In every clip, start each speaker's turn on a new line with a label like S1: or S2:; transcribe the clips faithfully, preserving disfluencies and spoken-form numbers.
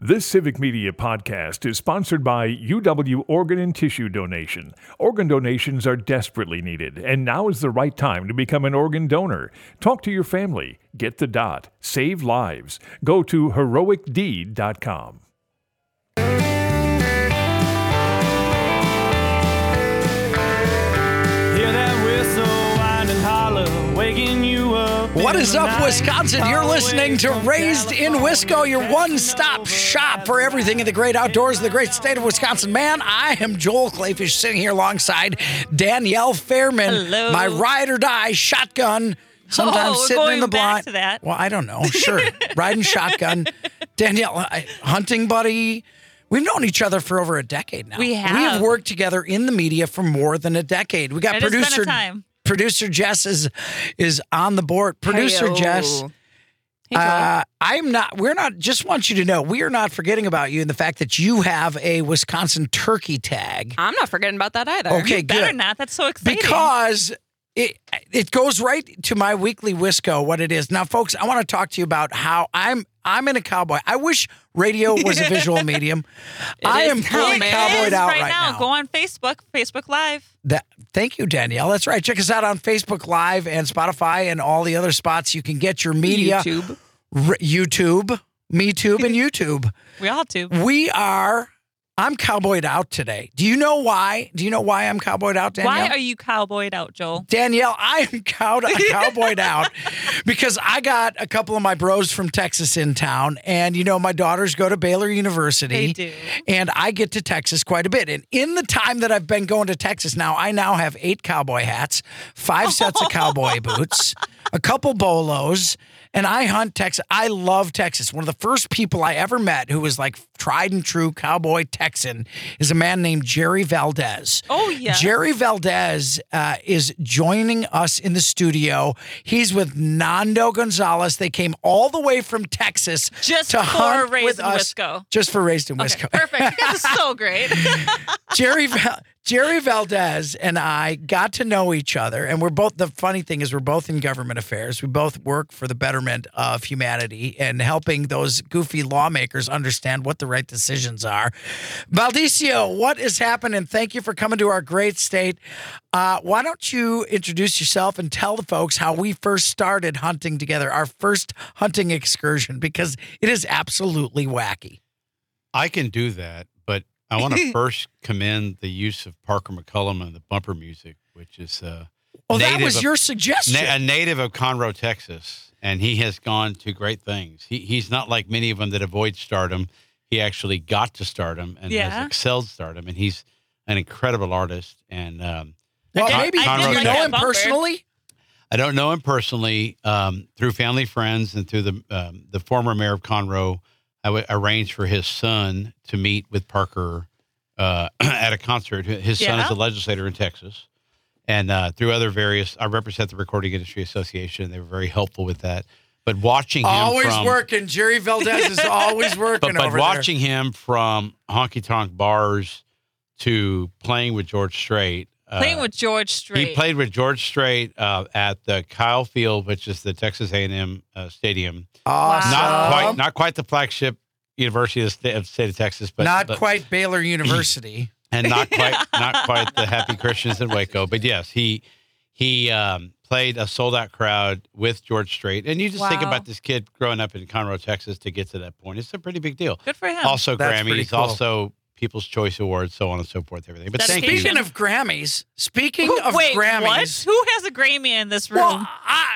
S1: This Civic Media podcast is sponsored by U W Organ and Tissue Donation. Organ donations are desperately needed, and now is the right time to become an organ donor. Talk to your family. Get the dot. Save lives. Go to heroic deed dot com.
S2: Hear that whistle whine and holler, waking you up.
S3: What is up, Wisconsin? You're listening to Raised in Wisco, your one-stop shop for everything in the great outdoors of the great state of Wisconsin. Man, I am Joel Clayfish, sitting here alongside Danielle Fairman,
S4: Hello.
S3: my ride or die shotgun. Sometimes
S4: Oh,
S3: sitting
S4: going
S3: in the
S4: back
S3: blind.
S4: to that.
S3: Well, I don't know. Sure, riding shotgun. Danielle, I, hunting buddy. We've known each other for over a decade now.
S4: We have.
S3: We have worked together in the media for more than a decade. We got
S4: It has been a
S3: producer.
S4: time.
S3: Producer Jess is is on the board. Producer
S4: Hey-o.
S3: Jess.
S4: Hey, Joel.
S3: Uh, I'm not, we're not, just want you to know, we are not forgetting about you and the fact that you have a Wisconsin turkey tag.
S5: I'm not forgetting about that either.
S3: Okay,
S4: You better
S3: good.
S4: not. That's so exciting.
S3: Because it it goes right to my weekly Wisco, what it is. Now, folks, I want to talk to you about how I'm I'm in a cowboy. I wish radio was a visual medium. I
S5: is
S3: am
S5: now,
S3: fully
S5: man.
S3: cowboyed
S4: It is
S3: out
S4: right,
S3: right
S4: now.
S3: now.
S4: Go on Facebook, Facebook Live.
S3: That, thank you, Danielle. That's right. Check us out on Facebook Live and Spotify and all the other spots you can get your media.
S5: YouTube.
S3: R- YouTube, MeTube, and YouTube.
S4: We all do.
S3: We are, I'm cowboyed out today. Do you know why? Do you know why I'm cowboyed out, Danielle?
S4: Why are you cowboyed out, Joel?
S3: Danielle, I am cow- cowboyed out because I got a couple of my bros from Texas in town. And, you know, my daughters go to Baylor University.
S4: They do.
S3: And I get to Texas quite a bit. And in the time that I've been going to Texas now, I now have eight cowboy hats, five sets of cowboy boots, a couple bolos, and I hunt Texas. I love Texas. One of the first people I ever met who was like tried and true cowboy Texan is a man named Jerry Valdez.
S4: Oh, yeah.
S3: Jerry Valdez uh, is joining us in the studio. He's with Nando Gonzalez. They came all the way from Texas
S4: Just
S3: to
S4: for
S3: hunt
S4: Raised
S3: with
S4: in
S3: us.
S4: Wisco.
S3: Just for Raised in
S4: Okay,
S3: Wisco.
S4: perfect. This is so great.
S3: Jerry Val- Jerry Valdez and I got to know each other, and we're both. The funny thing is, we're both in government affairs. We both work for the betterment of humanity and helping those goofy lawmakers understand what the right decisions are. Valdicio, what is happening? Thank you for coming to our great state. Uh, why don't you introduce yourself and tell the folks how we first started hunting together, our first hunting excursion, because it is absolutely wacky.
S6: I can do that, but I want to first commend the use of Parker McCullum and the bumper music, which is uh,
S3: Oh, that
S6: native
S3: was
S6: of-
S3: your suggestion.
S6: na- a native of Conroe, Texas, and he has gone to great things. He, he's not like many of them that avoid stardom. He actually got to stardom and
S4: Yeah.
S6: has excelled stardom, and he's an incredible artist. And um,
S3: Well,
S4: did-
S3: maybe
S4: I
S3: do
S4: did
S3: you
S4: like
S3: know
S4: that
S3: him
S4: bumper.
S3: personally?
S6: I don't know him personally. Um, through family friends and through the um, the former mayor of Conroe, I w- arranged for his son to meet with Parker uh, at a concert. His son
S4: Yeah.
S6: is a legislator in Texas. And uh, through other various, I represent the Recording Industry Association. They were very helpful with that. But watching him
S3: Always
S6: from,
S3: working. Jerry Valdez is always working
S6: but, but
S3: over
S6: watching him from honky tonk bars to playing with George Strait. uh,
S4: Playing with George Strait.
S6: He played with George Strait uh, at the Kyle Field, which is the Texas A and M uh, stadium.
S3: there. Awesome.
S6: Not quite, not quite the flagship University of the State of, state of Texas, but
S3: Not
S6: but-
S3: quite Baylor University.
S6: and not quite, not quite the Happy Christians in Waco. But yes, he he um, played a sold out crowd with George Strait, and you just think
S4: Wow.
S6: about this kid growing up in Conroe, Texas, to get to that point. It's a pretty big deal.
S4: Good for him.
S6: Also
S3: That's pretty
S6: Grammys,
S3: cool.
S6: also People's Choice Awards, so on and so forth, everything. But
S4: That's
S6: thank
S4: big.
S6: you.
S3: Speaking of Grammys, speaking
S4: Who-
S3: of
S4: wait,
S3: Grammys.
S4: what? Who has a Grammy in this room?
S3: Well, I,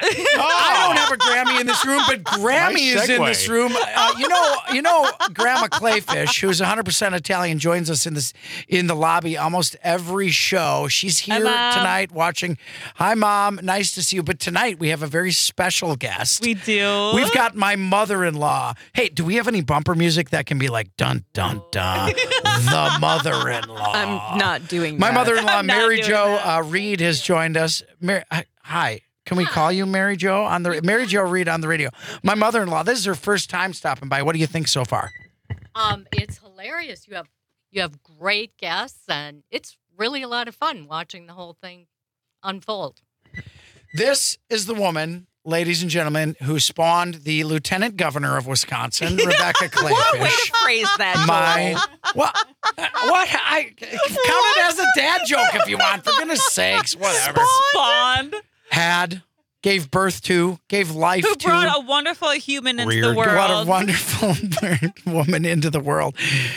S3: I don't have a Grammy in this room, but Grammy
S6: Nice
S3: is in
S6: segue.
S3: this room. Uh, you know, you know, Grandma Clayfish, who's one hundred percent Italian, joins us in this in the lobby almost every show. She's here
S4: Mom.
S3: tonight watching. Hi, Mom. Nice to see you. But tonight we have a very special guest.
S4: we do.
S3: We've got my mother-in-law. Hey, do we have any bumper music that can be like dun dun dun? The mother-in-law.
S5: I'm not doing
S3: My
S5: that.
S3: mother-in-law,
S4: I'm not
S3: Mary
S4: doing
S3: Jo
S4: that.
S3: uh, Reed, has joined us. Mar- hi. Can we call you Mary Jo on the Mary Jo Reed on the radio? My mother-in-law. This is her first time stopping by. What do you think so far?
S7: Um, it's hilarious. You have you have great guests, and it's really a lot of fun watching the whole thing unfold.
S3: This is the woman ladies and gentlemen, who spawned the lieutenant governor of Wisconsin, Rebecca
S5: Way
S3: Clayfish.
S5: to phrase that, Joel.
S3: My what? What? I count it as a dad joke if you want. For goodness sakes, whatever.
S4: Spawned.
S3: Had, gave birth to, gave life
S4: Who
S3: to.
S4: brought a wonderful human into the
S6: Reared.
S4: world.
S3: What a wonderful woman into the world.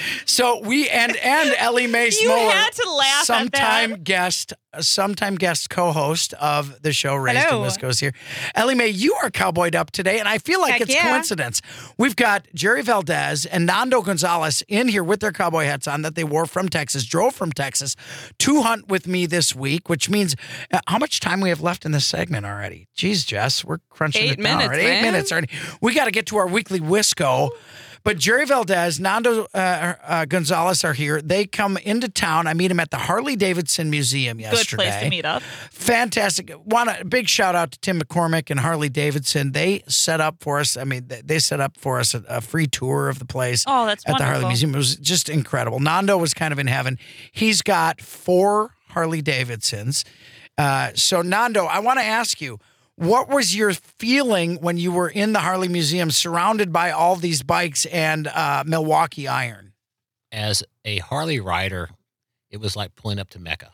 S3: So we and and Ellie Mae
S4: You
S3: Smoller,
S4: had to laugh at
S3: sometime
S4: that.
S3: guest, sometime guest co-host of the show Raised in
S5: Hello.
S3: Wisco's here. Ellie Mae, you are cowboyed up today, and I feel like
S5: Heck
S3: it's
S5: yeah.
S3: coincidence. We've got Jerry Valdez and Nando Gonzalez in here with their cowboy hats on that they wore from Texas, drove from Texas to hunt with me this week, which means uh, how much time we have left in this segment already? Jeez, Jess, we're crunching
S5: Eight
S3: it down
S5: minutes,
S3: already. Eight
S5: man.
S3: minutes already. We got to get to our weekly Wisco. But Jerry Valdez, Nando uh, uh, Gonzalez are here. They come into town. I meet them at the Harley Davidson Museum
S4: Good
S3: yesterday.
S4: place to meet up.
S3: Fantastic. Want a big shout out to Tim McCormick and Harley Davidson. They set up for us. I mean, they- they set up for us a, a free tour of the place
S4: Oh, that's
S3: at the Harley
S4: wonderful.
S3: Museum. It was just incredible. Nando was kind of in heaven. He's got four Harley Davidsons. Uh, so, Nando, I want to ask you, what was your feeling when you were in the Harley Museum surrounded by all these bikes and uh, Milwaukee Iron?
S8: As a Harley rider, it was like pulling up to Mecca.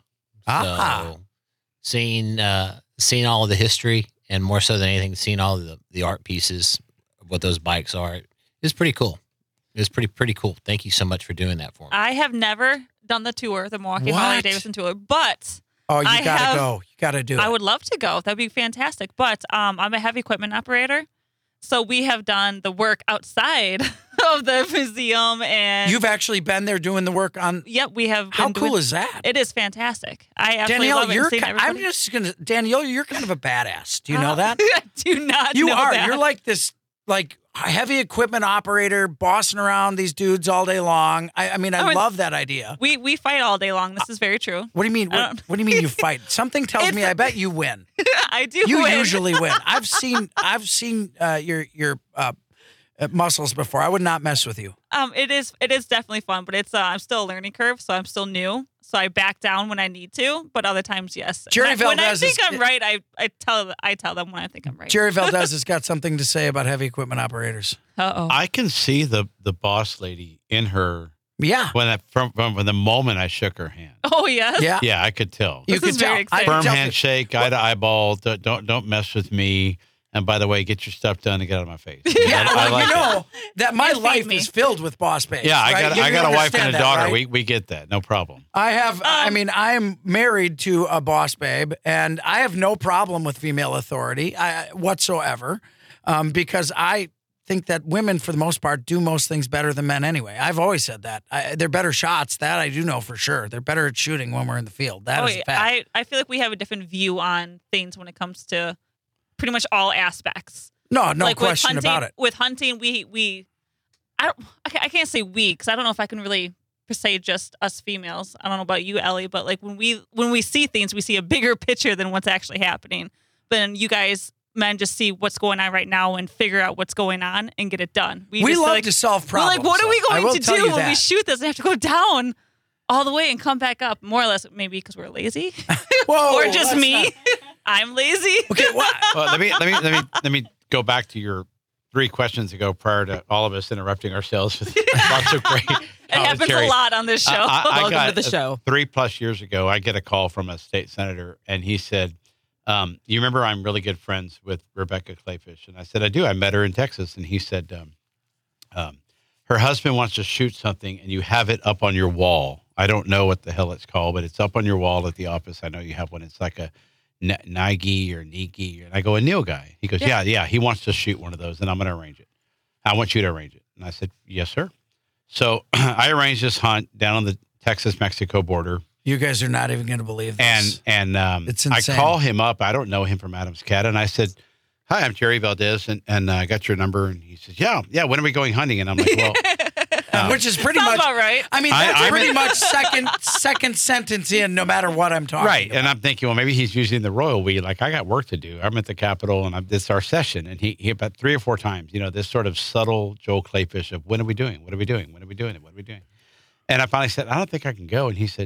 S3: Ah.
S8: So seeing uh, seeing all of the history, and more so than anything, seeing all of the, the art pieces of what those bikes are, it was pretty cool. It was pretty pretty cool. Thank you so much for doing that for me.
S4: I have never done the tour, the Milwaukee Harley
S3: What?
S4: Davidson tour, but
S3: Oh, you
S4: I
S3: got to
S4: have-
S3: go. You got to do it.
S4: I would love to go. That'd be fantastic. But um, I'm a heavy equipment operator, so we have done the work outside of the museum, and
S3: You've actually been there doing the work on.
S4: yep, we have.
S3: How
S4: been
S3: cool
S4: doing,
S3: is that?
S4: It is fantastic. I absolutely
S3: Danielle,
S4: love it.
S3: you're.
S4: Seeing
S3: ki- I'm
S4: everybody-
S3: just gonna. Danielle, you're kind of a badass. Do you know
S4: Uh,
S3: that?
S4: I do not.
S3: You
S4: know
S3: are.
S4: that.
S3: You're like this, like heavy equipment operator, bossing around these dudes all day long. I, I mean, I
S4: I mean-
S3: love that idea.
S4: We we fight all day long. This is very true.
S3: What do you mean?
S4: I
S3: What,
S4: don't-
S3: what do you mean you fight? Something tells
S4: It's-
S3: me I bet you win.
S4: I do.
S3: You
S4: win.
S3: usually win. I've seen. I've seen uh, your your uh, uh, muscles before. I would not mess with you.
S4: Um, it is it is definitely fun, but it's uh, I'm still a learning curve, so I'm still new. So I back down when I need to, but other times, yes.
S3: Jerry
S4: And I- when I
S3: Valdez
S4: think
S3: is-
S4: I'm right, I, I tell I tell them when I think I'm right.
S3: Jerry Valdez has got something to say about heavy equipment operators.
S4: Uh oh.
S6: I can see the the boss lady in her
S3: Yeah.
S6: when I, from, from from the moment I shook her hand.
S4: Oh yes.
S3: Yeah.
S6: Yeah, I could tell.
S3: You
S4: This
S3: could
S4: is
S3: tell.
S4: very
S3: I
S4: exciting.
S3: could
S6: Firm
S3: tell you-
S6: handshake, eye to eyeball. Don't, don't don't mess with me. And by the way, get your stuff done and get out of my face.
S3: Yeah,
S6: I, I
S3: well,
S6: like
S3: you
S6: that.
S3: know that my
S4: You feed
S3: life
S4: me.
S3: is filled with boss babes.
S6: Yeah, I
S3: right?
S6: got
S3: You-
S6: I
S3: you
S6: got a wife
S3: understand
S6: and a
S3: that,
S6: daughter.
S3: right?
S6: We we get that. No problem.
S3: I have. I
S4: Um,
S3: mean, I am married to a boss babe, and I have no problem with female authority I, whatsoever, um, because I think that women, for the most part, do most things better than men anyway. I've always said that. I, they're better shots. That I do know for sure. They're better at shooting when we're in the field. That
S4: oh,
S3: is a
S4: yeah.
S3: fact.
S4: I I feel like we have a different view on things when it comes to pretty much all aspects.
S3: no, no
S4: like
S3: question
S4: with hunting,
S3: about it.
S4: With hunting, we we I don't I ca- I can't say we because I don't know if I can really per se just us females. I don't know about you, Ellie, but like when we when we see things, we see a bigger picture than what's actually happening. Then you guys men just see what's going on right now and figure out what's going on and get it done.
S3: We
S4: just,
S3: love
S4: like,
S3: to solve
S4: we're
S3: problems.
S4: like, what are we
S3: though. I
S4: going
S3: will
S4: to
S3: tell
S4: do
S3: you
S4: when we
S3: that.
S4: shoot this and have to go down all the way and come back up? More or less, maybe because we're lazy,
S3: Whoa,
S4: or just
S3: let's
S4: me.
S3: not-
S4: I'm lazy.
S3: Okay, what?
S6: Well, let me let me let me let me go back to your three questions ago prior to all of us interrupting ourselves with lots of great
S4: It happens a lot on this show.
S6: I, I
S5: Welcome
S6: got
S5: to the show.
S6: Three plus years ago, I get a call from a state senator, and he said, um, "You remember I'm really good friends with Rebecca Clayfish?" And I said, "I do. I met her in Texas." And he said, um, um, "Her husband wants to shoot something, and you have it up on your wall. I don't know what the hell it's called, but it's up on your wall at the office. I know you have one. It's like a N- Nike or Nike." And I go, "A Neil guy." He goes, "Yeah, yeah. He wants to shoot one of those, and I'm going to arrange it. I want you to arrange it." And I said, "Yes, sir." So I arranged this hunt down on the Texas-Mexico border,
S3: You guys are not even going to believe this.
S6: and and um,
S3: It's
S6: I
S3: insane.
S6: call him up. I don't know him from Adam's Cat, and I said, "Hi, I'm Jerry Valdez, and and uh, I got your number." And he says, "Yeah, yeah. When are we going hunting?" And I'm like, "Well." um,
S3: Which is pretty
S4: Sounds
S3: much
S4: about right.
S3: I mean,
S6: I-
S3: that's
S6: I'm
S3: pretty
S6: in-
S3: much second second sentence in, no matter what I'm talking
S6: Right.
S3: about.
S6: And I'm thinking, well, maybe he's using the royal we. Like, I got work to do. I'm at the Capitol, and I'm, this is our session. And he, he, about three or four times, you know, this sort of subtle Joel Clayfish of, when are we doing? What are we doing? When are we doing it? What are we doing? And I finally said, I don't think I can go. And he said,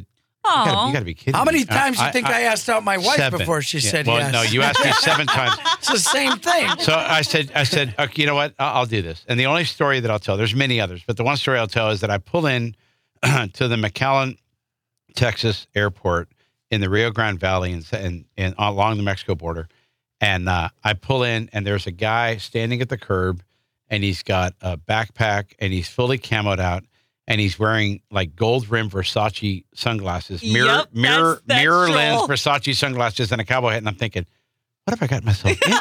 S6: You gotta,
S4: Oh,
S6: you gotta be kidding
S3: How many
S6: me.
S3: times do you think I, asked out my wife
S6: seven.
S3: before she
S6: Yeah,
S3: said
S6: well,
S3: yes?
S6: no, you asked me seven times.
S3: It's the same thing.
S6: So I said, I said, okay, you know what? I'll, I'll do this. And the only story that I'll tell, there's many others, but the one story I'll tell is that I pull in to the McAllen, Texas airport in the Rio Grande Valley and and, and along the Mexico border, and uh, I pull in, and there's a guy standing at the curb, and he's got a backpack, and he's fully camoed out, and he's wearing like gold rim Versace sunglasses, mirror
S4: Yep,
S6: mirror
S4: that's- that's
S6: mirror
S4: Joel.
S6: lens Versace sunglasses, and a cowboy hat, and I'm thinking, what have I got myself into?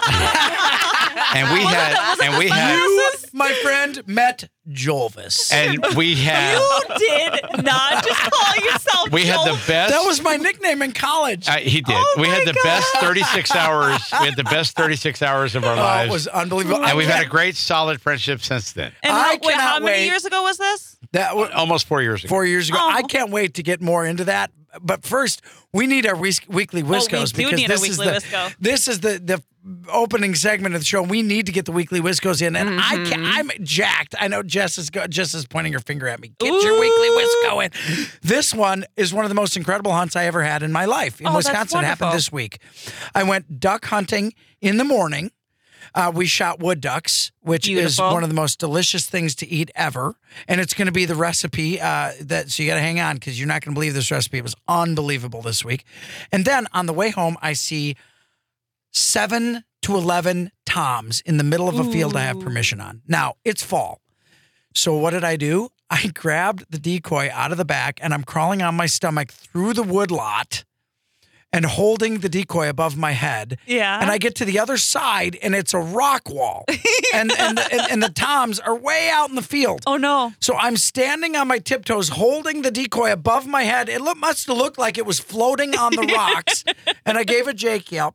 S6: And we
S4: Was it
S6: had,
S4: the- was it
S6: and
S4: the
S6: we had,
S3: You, my friend, met Jolvis.
S6: and we had,
S4: you did not just call yourself.
S6: we had the
S4: Joel.
S6: best.
S3: that was my nickname in college.
S6: Uh, he did.
S4: Oh
S6: we
S4: my
S6: had the
S4: God.
S6: best thirty-six hours. We had the best thirty-six hours of our
S3: Oh,
S6: lives.
S3: it was unbelievable.
S6: and we've
S3: I
S6: had a
S3: can't-
S6: great, solid friendship since then.
S4: And
S3: I
S4: how, wait, how
S3: cannot
S4: many
S3: wait.
S4: years ago was this?
S3: that was
S6: Almost four years ago.
S3: four years ago.
S4: Oh.
S3: I can't wait to get more into that. But first, we need our week- weekly Wiscos
S4: Oh, we do
S3: because
S4: need our
S3: this is
S4: weekly
S3: the
S4: Wisco.
S3: this is the the opening segment of the show. We need to get the weekly Wiscos in, and I
S4: Mm-hmm.
S3: can I'm jacked. I know Jess is go, Jess is pointing her finger at me. Get your weekly Wisco in. This one is one of the most incredible hunts I ever had in my life in
S4: Oh, that's
S3: Wisconsin. It happened
S4: wonderful.
S3: this week. I went duck hunting in the morning. Uh, we shot wood ducks, which is
S4: Beautiful.
S3: one of the most delicious things to eat ever. And it's going to be the recipe uh, that, so you got to hang on because you're not going to believe this recipe. It was unbelievable this week. And then on the way home, I see seven to eleven toms in the middle of a field I have permission on. Now, it's fall. So what did I do? I grabbed the decoy out of the back and I'm crawling on my stomach through the wood lot and holding the decoy above my head.
S4: Yeah.
S3: And I get to the other side, and it's a rock wall. and, and, the, and, and the toms are way out in the field.
S4: Oh no.
S3: So I'm standing on my tiptoes, holding the decoy above my head. It look, must have looked like it was floating on the rocks. And I gave a Jake yelp.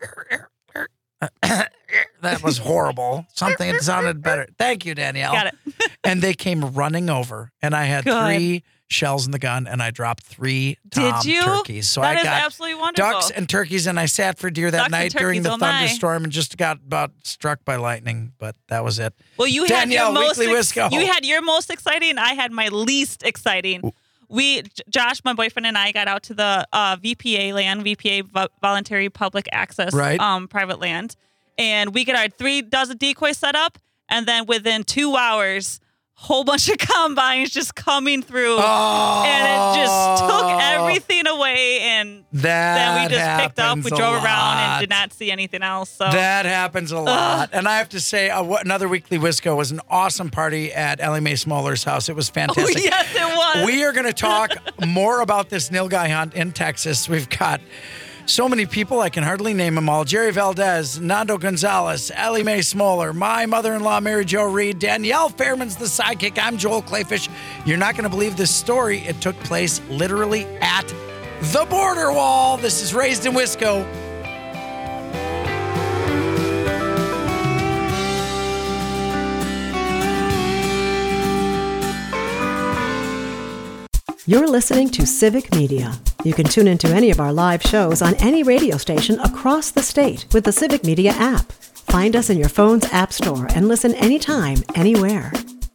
S3: That was horrible. Something that sounded better. Thank you, Danielle.
S4: Got it.
S3: And they came running over, and I had
S4: Good.
S3: three shells in the gun, and I dropped three tom
S4: Did you?
S3: turkeys. So
S4: That
S3: I
S4: is
S3: got
S4: absolutely wonderful.
S3: ducks and turkeys, and I sat for deer that
S4: Ducks and
S3: night during the
S4: turkeys, oh my.
S3: thunderstorm and just got about struck by lightning, but that was it.
S4: Well, you had
S3: Danielle,
S4: your most
S3: Weekly
S4: ex-
S3: Wisco.
S4: you had your most exciting. I had my least exciting. We, J- Josh, my boyfriend, and I got out to the uh, V P A land, V P A vo- voluntary public access,
S3: Right.
S4: um, private land, and we get our three dozen decoys set up, and then within two hours, whole bunch of combines just coming through,
S3: Oh,
S4: and it just took everything away, and
S3: That
S4: then we just picked up,
S3: happens
S4: we
S3: a
S4: drove around,
S3: lot.
S4: and did not see anything else. So
S3: That happens a lot. And I have to say, uh, what, another Weekly Wisco was an awesome party at Ellie Mae Smoller's house. It was
S4: oh,
S3: fantastic.
S4: yes, it was.
S3: We are going to talk more about this nilgai hunt in Texas. We've got so many people, I can hardly name them all. Jerry Valdez, Nando Gonzalez, Ellie Mae Smoller, my mother-in-law, Mary Jo Reed, Danielle Fairman's the sidekick. I'm Joel Clayfish. You're not going to believe this story. It took place literally at the border wall. This is Raised in Wisco.
S9: You're listening to Civic Media. You can tune into any of our live shows on any radio station across the state with the Civic Media app. Find us in your phone's app store and listen anytime, anywhere.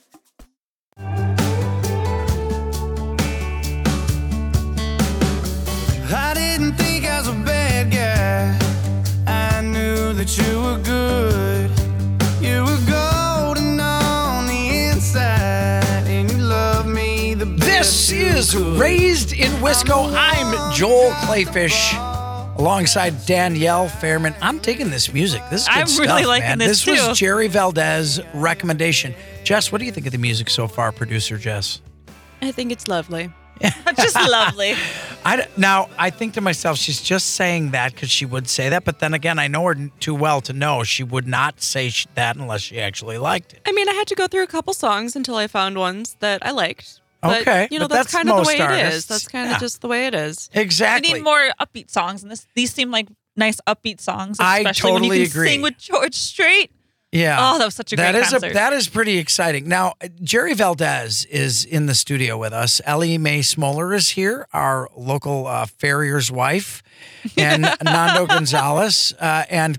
S2: I didn't think I was a bad guy. I knew that you were good. You were golden on the inside, and you loved me the best.
S3: This is Raised in Wisco. I'm Joel Clayfish alongside Danielle Fairman. I'm digging this music. This is good
S4: I'm
S3: stuff,
S4: really liking
S3: man.
S4: this,
S3: This
S4: too.
S3: was Jerry Valdez recommendation. Jess, what do you think of the music so far, producer Jess?
S5: I think it's lovely.
S4: just lovely.
S3: I d- now I think to myself, she's just saying that because she would say that, but then again, I know her too well to know she would not say sh- that unless she actually liked it.
S5: I mean, I had to go through a couple songs until I found ones that I liked. But,
S3: Okay,
S5: you know,
S3: but
S5: that's,
S3: that's
S5: kind of the
S3: most
S5: way it
S3: artists.
S5: is. That's kind of
S3: Yeah.
S5: just the way it is.
S4: We
S3: Exactly.
S4: need more upbeat songs, and this these seem like nice upbeat songs,
S3: I
S4: especially when you
S3: totally
S4: can
S3: agree.
S4: sing with George Strait.
S3: Yeah.
S4: Oh, that was such a
S3: That
S4: great
S3: is
S4: concert.
S3: A, that is pretty exciting. Now, Jerry Valdez is in the studio with us. Ellie Mae Smoller is here, our local uh, farrier's wife, and Nando Gonzalez. Uh, and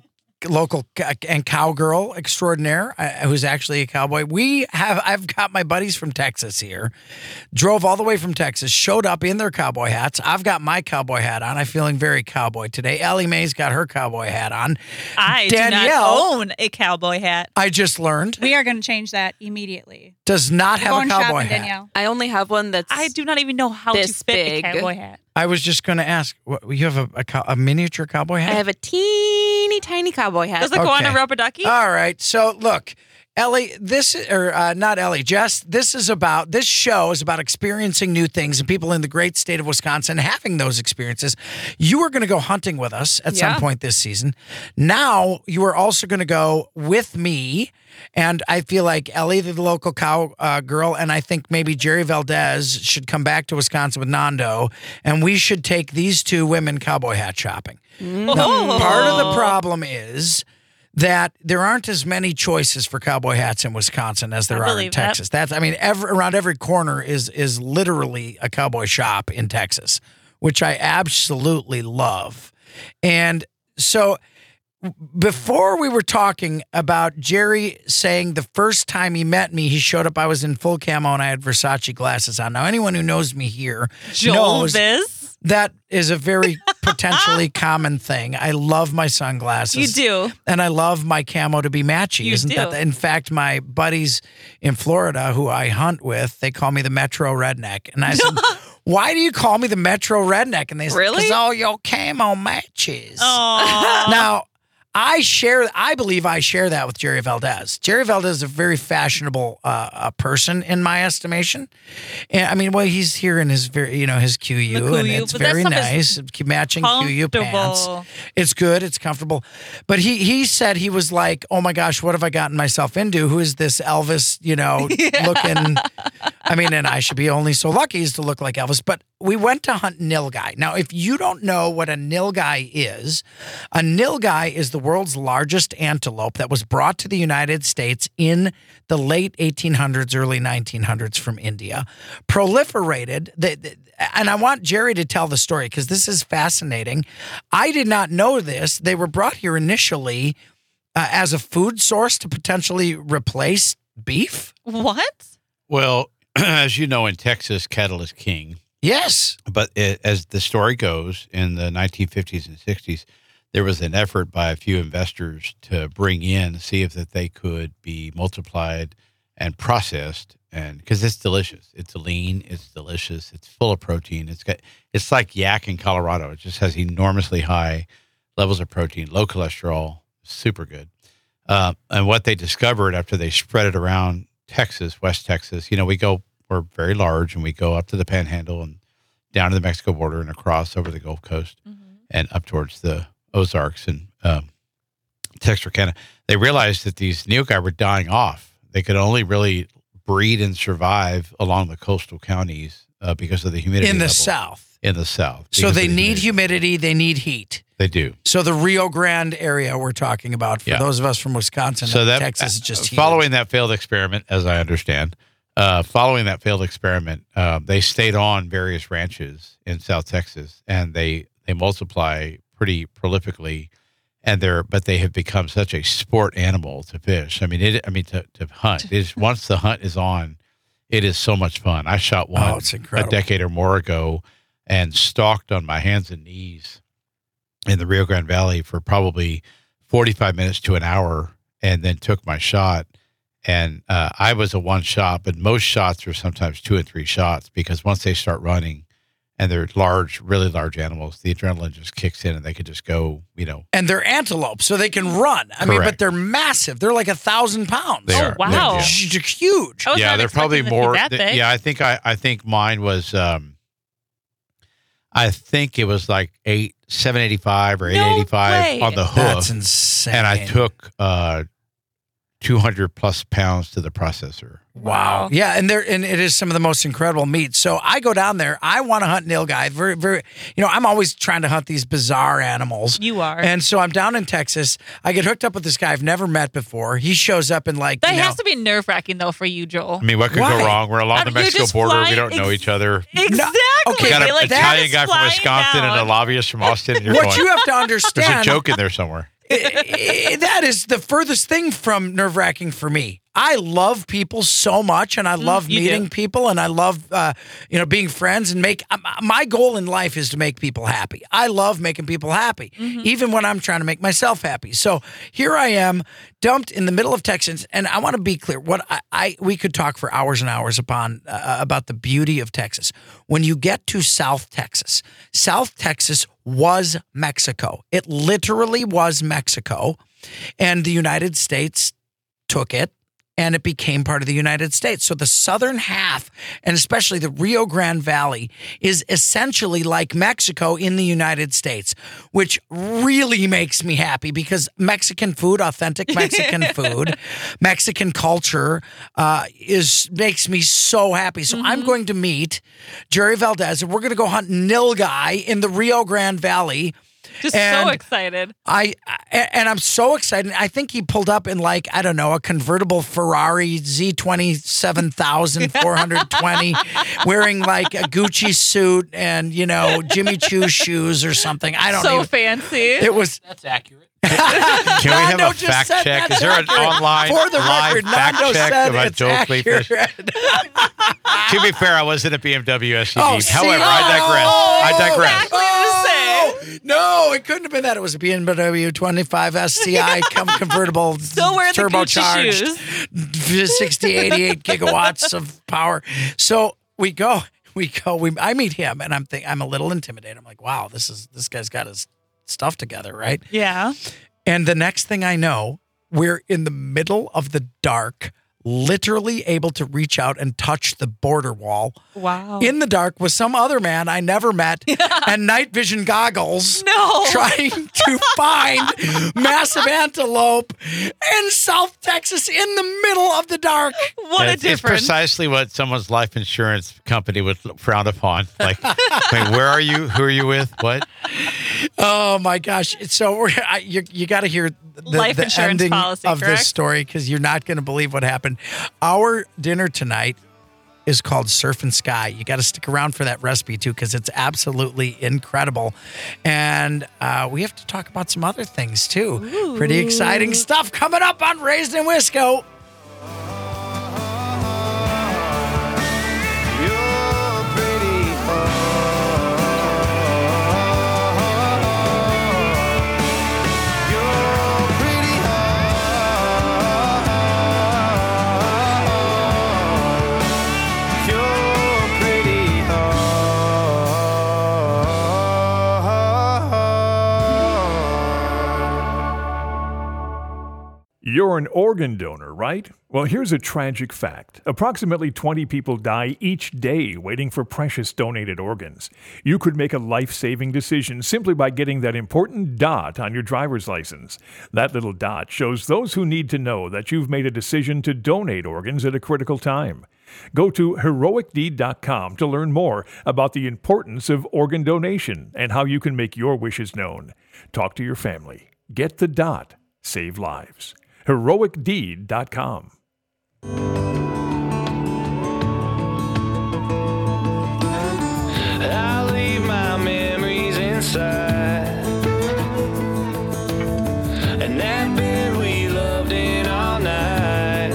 S3: local c- and cowgirl extraordinaire, uh, who's actually a cowboy. We have, I've got my buddies from Texas here, drove all the way from Texas, showed up in their cowboy hats. I've got my cowboy hat on. I'm feeling very cowboy today. Ellie Mae's got her cowboy hat on.
S4: I do
S3: Danielle,
S4: not own a cowboy hat.
S3: I just learned,
S10: We are going to change that immediately.
S3: does not
S10: We're
S3: have a
S10: going
S3: cowboy
S10: shopping,
S3: hat.
S10: Danielle.
S5: I only have one that's.
S4: I do not even know how to
S5: This
S4: fit
S5: big.
S4: a cowboy hat.
S3: I was just going to ask, what, you have a, a, cow- a miniature cowboy
S5: I
S3: hat?
S5: have a teeny tiny cowboy hat.
S4: Does it go on a
S3: Okay.
S4: rubber ducky?
S3: All right. So look, Ellie, this or uh, not Ellie, Jess. This is about this show is about experiencing new things and people in the great state of Wisconsin having those experiences. You are going to go hunting with us at
S5: Yeah.
S3: some point this season. Now you are also going to go with me. And I feel like Ellie, the local cow uh, girl, and I think maybe Jerry Valdez should come back to Wisconsin with Nando, and we should take these two women cowboy hat shopping. Now, part of the problem is that there aren't as many choices for cowboy hats in Wisconsin as there
S4: I
S3: are in
S4: believe that.
S3: Texas. That's, I mean, every, around every corner is is literally a cowboy shop in Texas, which I absolutely love. And so before we were talking about Jerry saying the first time he met me, he showed up, I was in full camo and I had Versace glasses on. Now, anyone who knows me here knows
S4: Jovis.
S3: that is a very potentially common thing. I love my sunglasses.
S4: You do.
S3: And I love my camo to be matchy.
S4: You
S3: Isn't
S4: do.
S3: that? In fact, my buddies in Florida who I hunt with, they call me the Metro Redneck. And I said, why do you call me the Metro Redneck? And they said,
S5: Really?
S3: because all your camo matches.
S4: Aw.
S3: Now, I share, I believe I share that with Jerry Valdez. Jerry Valdez is a very fashionable uh, uh, person in my estimation. And I mean, well, he's here in his very, you know, his Q U,
S4: The Q U,
S3: and it's
S4: but that
S3: very
S4: stuff
S3: nice,
S4: is
S3: matching Q U pants.
S4: comfortable.
S3: It's good, it's comfortable. But he he said he was like, oh my gosh, what have I gotten myself into? Who is this Elvis, you know, looking? I mean, and I should be only so lucky as to look like Elvis. But we went to hunt nilgai. Now, if you don't know what a nilgai is, a nilgai is the world's largest antelope that was brought to the United States in the late eighteen hundreds, early nineteen hundreds from India, proliferated. The, the- and I want Jerry to tell the story because this is fascinating. I did not know this. They were brought here initially uh, as a food source to potentially replace beef.
S4: What?
S6: Well, as you know, in Texas, cattle is king.
S3: Yes.
S6: But it, as the story goes, in the nineteen fifties and sixties, there was an effort by a few investors to bring in, see if that they could be multiplied and processed, and because it's delicious. It's lean, it's delicious, it's full of protein. It's got, it's like yak in Colorado. It just has enormously high levels of protein, low cholesterol, super good. Uh, and what they discovered after they spread it around Texas, West Texas, you know, we go, we're very large, and we go up to the Panhandle and down to the Mexico border and across over the Gulf Coast and up towards the Ozarks and um, Texarkana. They realized that these nilgai were dying off. They could only really breed and survive along the coastal counties uh, because of the humidity
S3: In the
S6: level
S3: South.
S6: In the South.
S3: So
S6: because
S3: they
S6: of the
S3: need
S6: humidity.
S3: humidity, they need heat.
S6: They do.
S3: So the Rio Grande area we're talking about, for
S6: Yeah.
S3: those of us from Wisconsin,
S6: So
S3: and
S6: that
S3: Texas is
S6: uh,
S3: just huge.
S6: following that failed experiment, as I understand, uh, following that failed experiment, uh, they stayed on various ranches in South Texas, and they they multiply pretty prolifically, and they're but they have become such a sport animal to fish. I mean, it. I mean to to hunt. It is once the hunt is on, it is so much fun. I shot one
S3: Oh, it's
S6: a
S3: incredible.
S6: decade or more ago, and stalked on my hands and knees in the Rio Grande Valley for probably forty-five minutes to an hour, and then took my shot. And uh, I was a one shot, but most shots are sometimes two and three shots, because once they start running and they're large, really large animals, the adrenaline just kicks in and they could just go, you know.
S3: And they're antelope, so they can run. I mean, but
S6: Correct.
S3: they're massive. They're like a thousand pounds.
S6: They
S4: Oh,
S6: are.
S4: wow.
S6: They're- yeah.
S3: They're huge.
S4: I was
S6: yeah,
S4: not
S6: they're probably
S4: expecting them to be
S6: more.
S4: that
S6: th-
S4: big.
S6: yeah, I think I, I think mine was. Um, I think it was like eight, seven eighty five or eight
S4: No
S6: eighty five
S4: way.
S6: on the hoof,
S3: That's insane.
S6: and I took uh, two hundred plus pounds to the processor.
S3: Wow. Yeah, and there and it is some of the most incredible meat. So I go down there. I want to hunt nilgai. Very, very. You know, I'm always trying to hunt these bizarre animals.
S4: You are.
S3: And so I'm down in Texas. I get hooked up with this guy I've never met before. He shows up in like
S4: That
S3: you know,
S4: has to be nerve wracking though for you, Joel.
S6: I mean, what could
S3: Why?
S6: go wrong? We're along
S4: I
S6: the
S4: mean, you're
S6: Mexico
S4: just
S6: border. We
S4: flying
S6: don't know
S4: ex-
S6: each other.
S4: Exactly.
S3: okay,
S6: We got an
S4: Like, that
S6: Italian
S4: is
S6: guy from
S4: flying
S6: Wisconsin
S4: down.
S6: and a lobbyist from Austin. And you're
S3: what
S6: going,
S3: you have to
S6: there's a
S3: understand
S6: joke in there somewhere.
S3: that is the furthest thing from nerve wracking for me. I love people so much, and I love
S4: you
S3: meeting
S4: do.
S3: people, and I love, uh, you know, being friends and make. Um, my goal in life is to make people happy. I love making people happy, even when I'm trying to make myself happy. So here I am, dumped in the middle of Texas, and I want to be clear. What I, I we could talk for hours and hours upon uh, about the beauty of Texas. When you get to South Texas, South Texas was Mexico. It literally was Mexico, and the United States took it. And it became part of the United States. So the southern half, and especially the Rio Grande Valley, is essentially like Mexico in the United States, which really makes me happy because Mexican food, authentic Mexican food, Mexican culture uh, is makes me so happy. So I'm going to meet Jerry Valdez, and we're going to go hunt nilgai in the Rio Grande Valley.
S4: Just
S3: And
S4: so excited.
S3: I and I'm so excited. I think he pulled up in like I don't know a convertible Ferrari Z twenty-seven thousand four hundred twenty, wearing like a Gucci suit and you know Jimmy Choo shoes or something. I don't
S4: So
S3: even,
S4: fancy.
S3: It was.
S8: That's accurate.
S6: Can we have
S3: Nando
S6: a
S3: just
S6: fact
S3: said
S6: check?
S3: that's
S6: Is there an
S3: accurate.
S6: online
S3: For the
S6: live
S3: record,
S6: fact
S3: Nando
S6: check
S3: said
S6: about
S3: it's
S6: Joel Cleafish?
S3: accurate.
S6: To be fair, I was in a B M W S U V.
S3: Oh, see?
S6: However, I digress.
S3: Oh,
S6: I digress.
S4: exactly.
S3: Oh, no, it couldn't have been that. It was a B M W twenty-five S C I com- convertible,
S4: Still wear the Gucci
S3: turbocharged,
S4: shoes.
S3: sixty, eighty-eight gigawatts of power. So we go, we go. We I meet him, and I'm think I'm a little intimidated. I'm like, wow, this is this guy's got his stuff together, right?
S4: Yeah.
S3: And the next thing I know, we're in the middle of the dark, literally able to reach out and touch the border wall
S4: Wow.
S3: in the dark with some other man I never met and night vision goggles
S4: No.
S3: trying to find massive antelope in South Texas in the middle of the dark.
S4: What a
S6: It's, it's
S4: difference.
S6: precisely what someone's life insurance company would frown upon. Like, wait, where are you? Who are you with? What?
S3: Oh my gosh. So we're, I, you, you got to hear the,
S4: Life
S3: the
S4: insurance
S3: ending
S4: policy,
S3: of
S4: correct?
S3: this story because you're not going to believe what happened. Our dinner tonight is called Surf and Sky. You got to stick around for that recipe too because it's absolutely incredible. And uh, we have to talk about some other things too.
S4: Ooh.
S3: Pretty exciting stuff coming up on Raised in Wisco.
S2: You're pretty, you're pretty hard. You're pretty hard.
S1: You're an organ donor, right? Well, here's a tragic fact. Approximately twenty people die each day waiting for precious donated organs. You could make a life-saving decision simply by getting that important dot on your driver's license. That little dot shows those who need to know that you've made a decision to donate organs at a critical time. Go to heroic deed dot com to learn more about the importance of organ donation and how you can make your wishes known. Talk to your family. Get the dot. Save lives. heroic deed dot com.
S2: I leave my memories inside, and that bed we loved in all night.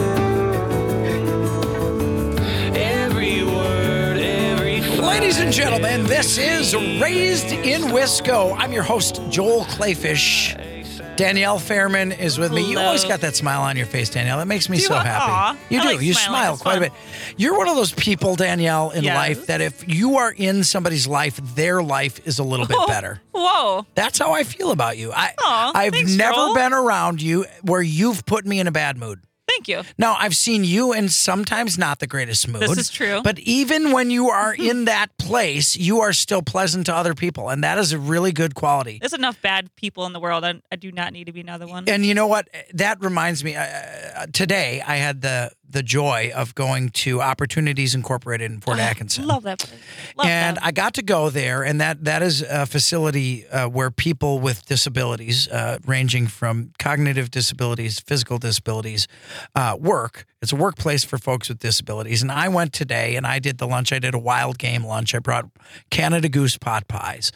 S2: Every word, every
S3: Ladies and gentlemen, this is Raised in Wisco. I'm your host, Joel Clayfish. Danielle Fairman is with me. You
S4: Hello.
S3: always got that smile on your face, Danielle. That makes me
S4: Do
S3: so
S4: I?
S3: happy.
S4: Aw,
S3: you
S4: I
S3: do.
S4: like
S3: you
S4: smiling.
S3: smile
S4: It's
S3: quite a
S4: fun.
S3: bit. You're one of those people, Danielle, in
S4: Yes.
S3: life that if you are in somebody's life, their life is a little bit better.
S4: Whoa.
S3: That's how I feel about you. I,
S4: Aw,
S3: I've
S4: thanks,
S3: never
S4: Joel.
S3: been around you where you've put me in a bad mood.
S4: Thank you.
S3: Now, I've seen you in sometimes not the greatest mood.
S4: This is true.
S3: But even when you are in that place, you are still pleasant to other people. And that is a really good quality.
S4: There's enough bad people in the world. I, I do not need to be another one.
S3: And you know what? That reminds me, uh, today I had the the joy of going to Opportunities Incorporated in Fort Atkinson.
S4: Love that place. Love
S3: and
S4: them.
S3: I got to go there, and that that is a facility uh, where people with disabilities, uh, ranging from cognitive disabilities, physical disabilities, uh, work. It's a workplace for folks with disabilities. And I went today, and I did the lunch. I did a wild game lunch. I brought Canada Goose pot pies.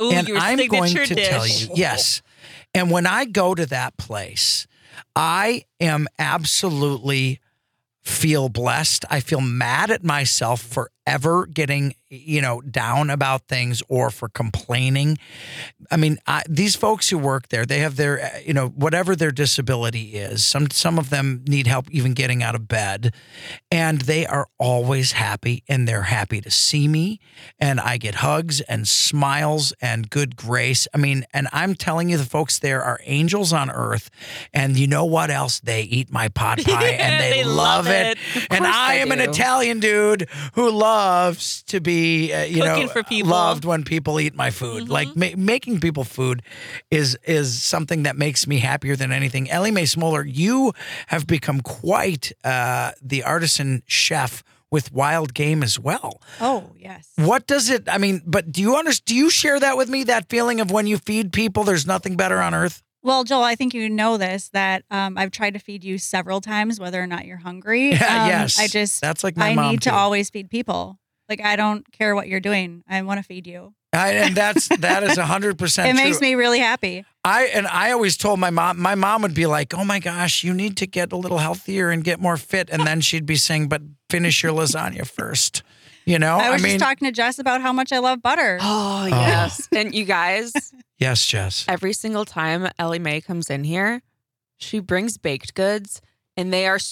S4: Ooh,
S3: and
S4: your
S3: I'm going
S4: signature
S3: to tell
S4: dish.
S3: you, yes. And when I go to that place, I am absolutely feel blessed. I feel mad at myself for ever getting, you know, down about things or for complaining. I mean, I, these folks who work there, they have their, you know, whatever their disability is. Some some of them need help even getting out of bed, and they are always happy, and they're happy to see me, and I get hugs and smiles and good grace. I mean, and I'm telling you, the folks there are angels on earth, and you know what else? They eat my pot pie, and they,
S4: They
S3: love
S4: love
S3: it.
S4: it.
S3: And I
S7: they
S3: am an
S7: do.
S3: Italian dude who loves to be, uh, you
S4: Cooking
S3: know,
S4: for people.
S3: loved when people eat my food. Like ma- making people food is is something that makes me happier than anything. Ellie Mae Smoller, you have become quite uh, the artisan chef with wild game as well.
S10: Oh, yes.
S3: What does it? I mean, but do you understand? Do you share that with me? That feeling of when you feed people, there's nothing better on earth.
S10: Well, Joel, I think you know this, that um, I've tried to feed you several times, whether or not you're hungry.
S3: Yeah,
S10: Um,
S3: yes.
S10: I just,
S3: That's like my
S10: I
S3: mom,
S10: need to
S3: too.
S10: always feed people. Like, I don't care what you're doing. I want to feed you.
S3: I, and that's that is a hundred percent.
S10: It makes me really happy.
S3: I and I always told my mom. My mom would be like, "Oh my gosh, you need to get a little healthier and get more fit," and then she'd be saying, "But finish your lasagna first." You know,
S10: I was
S3: mean,
S10: just talking to Jess about how much I love butter.
S5: Oh, yes. And you guys,
S3: yes, Jess.
S5: every single time Ellie Mae comes in here, she brings baked goods, and they are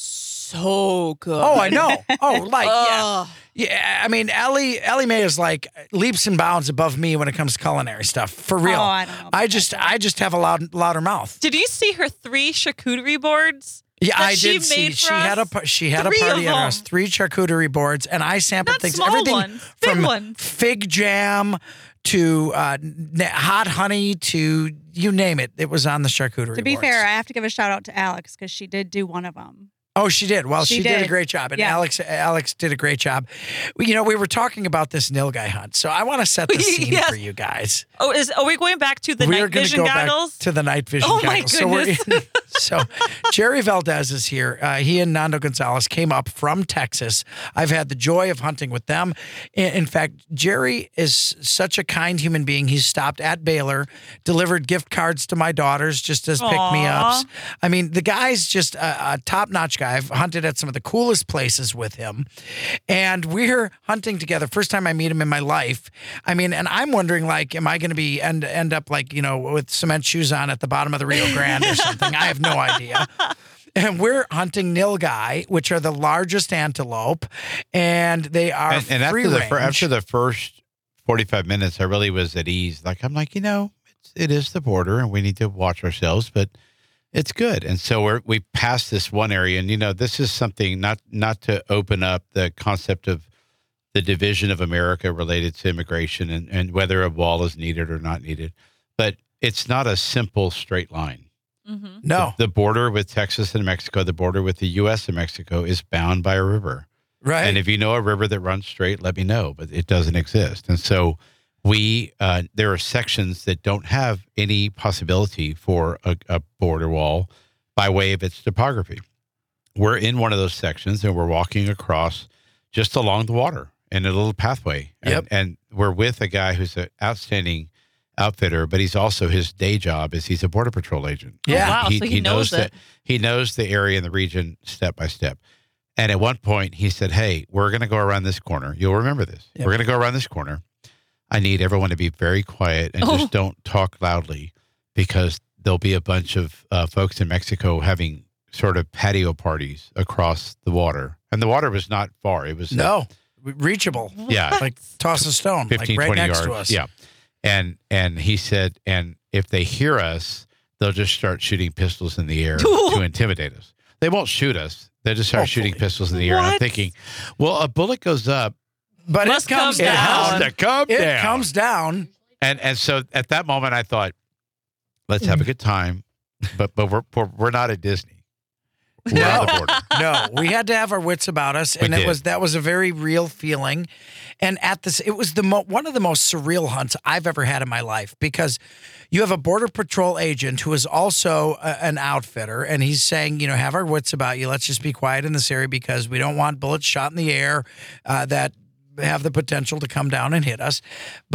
S5: so good.
S3: Oh, I know. Oh, like yeah,
S5: Ugh.
S3: yeah. I mean, Ellie Ellie Mae is like leaps and bounds above me when it comes to culinary stuff. For real.
S10: Oh, I don't know about
S3: I
S10: that,
S3: just
S10: Joel.
S3: I just have a loud louder mouth.
S4: Did you see her three charcuterie boards?
S3: Yeah,
S4: that
S3: I
S4: she
S3: did see.
S4: made
S3: She
S4: for
S3: had a
S4: us?
S3: par- she had
S4: Three
S3: a party
S4: of
S3: at us,
S4: them.
S3: three charcuterie boards, and I sampled
S4: Not
S3: things,
S4: small
S3: everything
S4: ones, big
S3: from
S4: ones.
S3: fig jam to uh, n- hot honey to you name it. It was on the charcuterie.
S10: To be
S3: boards.
S10: fair, I have to give a shout out to Alex because she did do one of them.
S3: Oh, she did. Well, she,
S10: She
S3: did. a
S10: did.
S3: great job, and
S10: Yeah.
S3: Alex Alex did a great job. We- You know, we were talking about this nilgai hunt, so I want to set the scene
S4: Yes.
S3: for you guys.
S4: Oh, is are we going back to the
S3: we are
S4: night
S3: gonna
S4: vision
S3: go
S4: goggles?
S3: back to the night vision
S4: Oh, my
S3: goggles. So, we're
S4: goodness.
S3: in, so Jerry Valdez is here. Uh, he and Nando Gonzalez came up from Texas. I've had the joy of hunting with them. In, in fact, Jerry is such a kind human being. He's stopped at Baylor, delivered gift cards to my daughters just as pick me ups. I mean, the guy's just a, a top notch guy. I've hunted at some of the coolest places with him, and we're hunting together. First time I meet him in my life. I mean, and I'm wondering, like, am I going to be end end up like, you know, with cement shoes on at the bottom of the Rio Grande or something? I have no idea. And we're hunting nilgai, which are the largest antelope, and they are
S6: And, and
S3: free
S6: after the
S3: range.
S6: fir- after the first forty-five minutes, I really was at ease. Like I'm like, you know, it's, it is the border, and we need to watch ourselves, but it's good. And so we're we passed this one area, and you know, this is something not not to open up the concept of the division of America related to immigration and, and whether a wall is needed or not needed, but it's not a simple straight line.
S4: Mm-hmm.
S3: no,
S6: The border with Texas and Mexico, the border with the U S and Mexico is bound by a river.
S3: right?
S6: And if you know a river that runs straight, let me know, but it doesn't exist. And so we, uh, there are sections that don't have any possibility for a, a border wall by way of its topography. We're in one of those sections and we're walking across just along the water in a little pathway. And,
S3: Yep.
S6: and we're with a guy who's an outstanding outfitter, but he's also, his day job is he's a border patrol agent.
S3: Yeah.
S4: Oh, wow. So he knows
S6: the,
S4: it.
S6: he knows the area and the region step by step. And at one point he said, hey, we're going to go around this corner. You'll remember this.
S3: Yep.
S6: We're going to go around this corner. I need everyone to be very quiet and
S4: Oh.
S6: just don't talk loudly because there'll be a bunch of uh, folks in Mexico having sort of patio parties across the water. And the water was not far. It was, uh,
S3: no, reachable.
S6: yeah,
S3: Like toss a stone,
S6: fifteen,
S3: like right
S6: twenty
S3: next
S6: yards.
S3: to us.
S6: Yeah. And, and he said, and if they hear us, they'll just start shooting pistols in the air to intimidate us. They won't shoot us. They just start shooting
S3: Hopefully.
S6: pistols in the air. And I'm
S4: What?
S6: thinking, well, a bullet goes up.
S3: But
S4: Must
S3: it comes
S4: come
S6: It
S3: down.
S6: has
S4: down.
S6: to come
S3: It
S6: down.
S3: comes down.
S6: And and so at that moment, I thought, let's have a good time, but but we're we're, we're not at Disney. We're on the border.
S3: No, we had to have our wits about us,
S6: We
S3: and it
S6: did.
S3: was that was a very real feeling. And at this, it was the mo- one of the most surreal hunts I've ever had in my life because you have a border patrol agent who is also a, an outfitter, and he's saying, you know, have our wits about you. Let's just be quiet in this area because we don't want bullets shot in the air uh, that have the potential to come down and hit us. But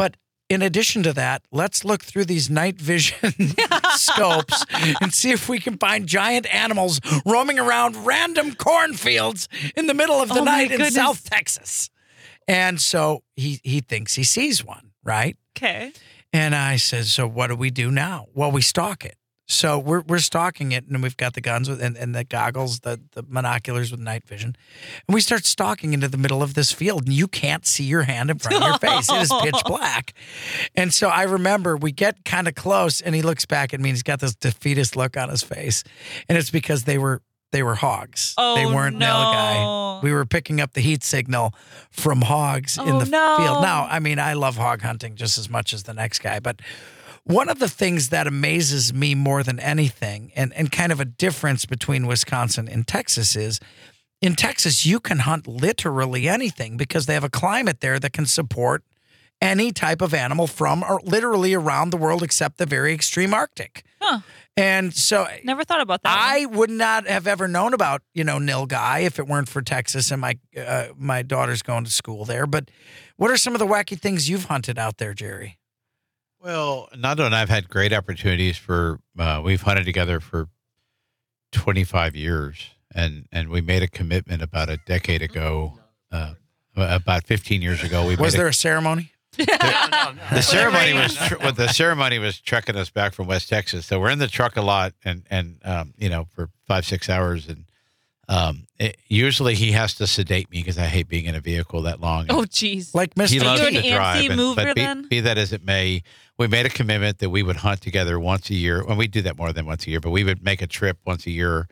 S3: in addition to that, let's look through these night vision scopes and see if we can find giant animals roaming around random cornfields in the middle of the
S4: Oh, my
S3: night in
S4: goodness.
S3: South Texas. And so he he thinks he sees one, right?
S4: Okay.
S3: And I said, so what do we do now? Well, we stalk it. So we're we're stalking it, and we've got the guns with and, and the goggles, the, the binoculars with night vision. And we start stalking into the middle of this field, and you can't see your hand in front of your face. It is pitch black. And so I remember we get kind of close, and he looks back at me, and he's got this defeatist look on his face. And it's because they were they were hogs.
S4: Oh,
S3: they weren't
S4: no.
S3: nilgai. We were picking up the heat signal from hogs in
S4: Oh,
S3: the
S4: no.
S3: field. Now, I mean, I love hog hunting just as much as the next guy, but one of the things that amazes me more than anything, and, and kind of a difference between Wisconsin and Texas is, in Texas, you can hunt literally anything because they have a climate there that can support any type of animal from or literally around the world except the very extreme Arctic.
S4: Huh.
S3: And so
S4: Never thought about that.
S3: I would not have ever known about, you know, nilgai if it weren't for Texas and my uh, my daughter's going to school there. But what are some of the wacky things you've hunted out there, Jerry?
S6: Well, Nando and I have had great opportunities for, uh, we've hunted together for twenty-five years, and, and we made a commitment about a decade ago, uh, about fifteen years ago. We
S3: Was
S6: made
S3: there
S6: a,
S3: a ceremony?
S6: the ceremony was tr- well, the ceremony was trucking us back from West Texas. So we're in the truck a lot, and and um, you know, for five six hours, and um, it, usually he has to sedate me because I hate being in a vehicle that long.
S4: Oh, geez.
S3: Like
S6: He
S3: Mister
S6: loves
S4: Are
S6: to
S4: you an
S6: drive,
S4: A M C
S6: and-
S4: mover
S6: but be,
S4: then?
S6: be that as it may, we made a commitment that we would hunt together once a year. And we do that more than once a year, but we would make a trip once a year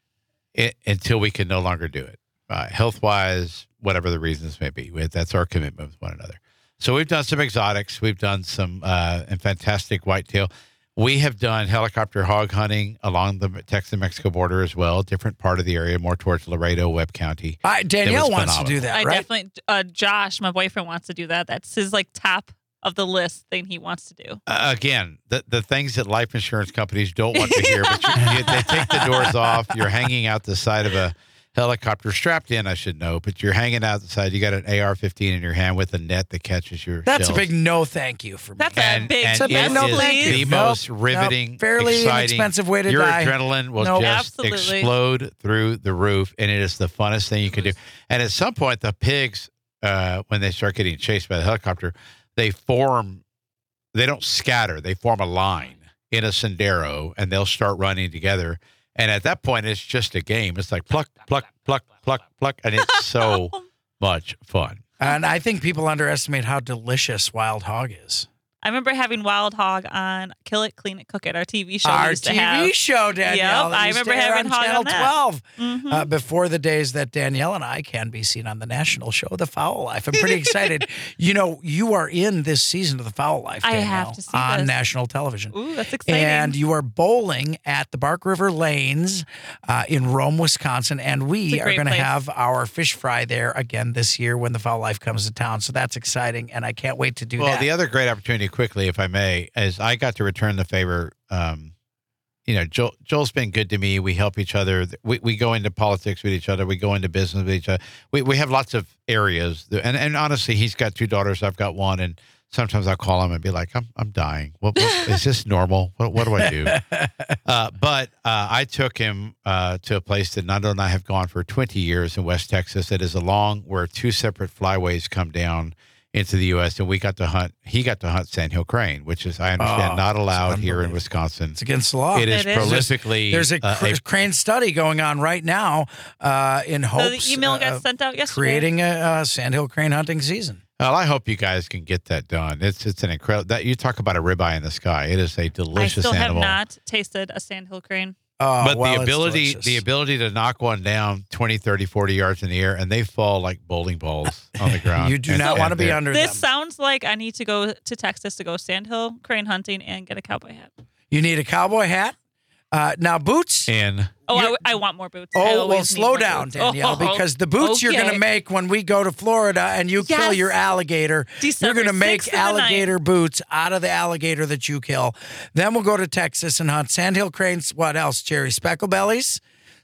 S6: i until we could no longer do it, uh, health-wise, whatever the reasons may be. We- That's our commitment with one another. So we've done some exotics. We've done some uh, and fantastic whitetail. We have done helicopter hog hunting along the Texas-Mexico border as well, different part of the area, more towards Laredo, Webb County.
S3: Uh, Danielle
S6: was
S3: wants to do
S6: phenomenal.
S3: that,
S4: I
S3: right?
S4: definitely, uh, Josh, my boyfriend, wants to do that. That's his like top of the list thing he wants to do.
S6: Uh, again, the the things that life insurance companies don't want to hear, but you, you, they take the doors off. You're hanging out the side of a helicopter, strapped in, I should know, but you're hanging out the side. You got an A R fifteen in your hand with a net that catches your
S3: That's
S6: shells.
S3: a big no thank you for me.
S4: That's
S6: and,
S4: a big
S6: and
S3: It's a big
S6: it
S3: no
S6: is
S3: thank
S6: the
S3: you.
S6: most
S3: Nope,
S6: riveting,
S3: nope. Fairly
S6: exciting.
S3: inexpensive way to
S6: your
S3: die.
S6: adrenaline will
S3: Nope.
S6: just
S4: Absolutely.
S6: explode through the roof, and it is the funnest thing you could do. And at some point, the pigs, uh, when they start getting chased by the helicopter, they form. They don't scatter. They form a line in a sendero, and they'll start running together. And at that point, it's just a game. It's like pluck, pluck, pluck, pluck, pluck, and it's so much fun.
S3: And I think people underestimate how delicious wild hog is.
S4: I remember having Wild Hog on Kill It, Clean It, Cook It, our T V show. we
S3: Our
S4: used
S3: T
S4: to
S3: V
S4: have.
S3: show, Danielle.
S4: Yep,
S3: that
S4: I
S3: used to
S4: remember
S3: air
S4: having
S3: on
S4: hog
S3: Channel
S4: on that.
S3: twelve.
S4: Mhm.
S3: Uh, before the days that Danielle and I can be seen on the national show, The Foul Life. I'm pretty excited. You know, you are in this season of The Foul Life,
S4: I
S3: Danielle,
S4: have to see
S3: on
S4: this.
S3: national television.
S4: Ooh, that's exciting.
S3: And you are bowling at the Bark River Lanes uh, in Rome, Wisconsin. And
S4: It's
S3: we
S4: a
S3: are
S4: great
S3: going to
S4: place.
S3: have our fish fry there again this year when The Foul Life comes to town. So that's exciting. And I can't wait to do
S6: Well,
S3: that.
S6: the other great opportunity, quickly, if I may, is I got to return the favor. Um, you know, Joel, Joel's been good to me. We help each other. We we go into politics with each other. We go into business with each other. We we have lots of areas. That, and and honestly, he's got two daughters. I've got one. And sometimes I'll call him and be like, I'm I'm dying. What, what is this normal? What what do I do? uh, but uh, I took him uh, to a place that Nando and I have gone for twenty years in West Texas. It is along where two separate flyways come down into the U S, and we got to hunt. He got to hunt sandhill crane, which is, I understand,
S3: Oh,
S6: not allowed
S3: it's
S6: here in
S3: unbelievable.
S6: Wisconsin.
S3: It's against the law.
S6: It is
S4: It is.
S6: prolifically.
S3: There's a,
S6: uh,
S3: cr- crane study going on right now uh, in
S4: So
S3: hopes
S4: the email
S3: uh,
S4: got
S3: of
S4: sent out yesterday.
S3: creating a, uh sandhill crane hunting season.
S6: well, I hope you guys can get that done. It's it's an incredible. That you talk about a ribeye in the sky. It is a
S4: I
S6: delicious
S4: still
S6: animal.
S4: have not tasted a sandhill crane.
S3: Oh,
S6: but
S3: well,
S6: the
S3: it's
S6: ability
S3: delicious.
S6: the ability to knock one down twenty, thirty, forty yards in the air, and they fall like bowling balls on the ground.
S3: You do
S6: And-
S3: not
S6: and
S3: want to be
S6: they're-
S3: under
S4: This
S3: them.
S4: sounds like I need to go to Texas to go sandhill crane hunting and get a cowboy hat.
S3: You need a cowboy hat. Uh, now, boots.
S6: And
S4: Oh,
S3: You're-
S4: I, I want more boots. I
S3: Oh,
S4: always
S3: well,
S4: need
S3: slow
S4: more
S3: down,
S4: boots.
S3: Danielle,
S4: Oh,
S3: because the boots you're
S4: okay.
S3: going to make when we go to Florida and you kill
S4: Yes.
S3: your alligator,
S4: December
S3: you're going to make
S4: sixth and the ninth.
S3: alligator boots out of the alligator that you kill. Then we'll go to Texas and hunt sandhill cranes. What else, Jerry? Speckle bellies,